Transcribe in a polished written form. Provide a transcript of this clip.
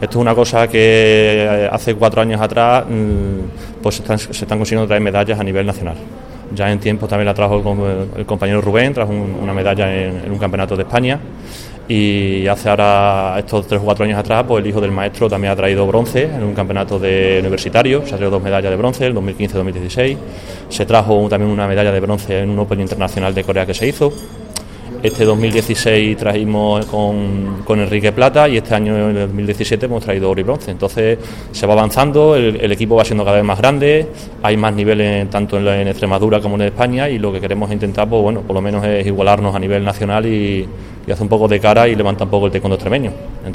Esto es una cosa que hace 4 años atrás pues se están consiguiendo traer medallas a nivel nacional. Ya en tiempo también la trajo el compañero Rubén, trajo una medalla en un campeonato de España, y hace ahora estos 3 o 4 años atrás pues el hijo del maestro también ha traído bronce en un campeonato universitario, se ha traído 2 medallas de bronce, el 2015-2016, se trajo también una medalla de bronce en un Open internacional de Corea que se hizo. Este 2016 trajimos con Enrique plata, y este año, en el 2017, hemos traído oro y bronce. Entonces se va avanzando, el equipo va siendo cada vez más grande, hay más niveles tanto en Extremadura como en España, y lo que queremos intentar, pues bueno, por lo menos es igualarnos a nivel nacional y hacer un poco de cara y levantar un poco el taekwondo extremeño.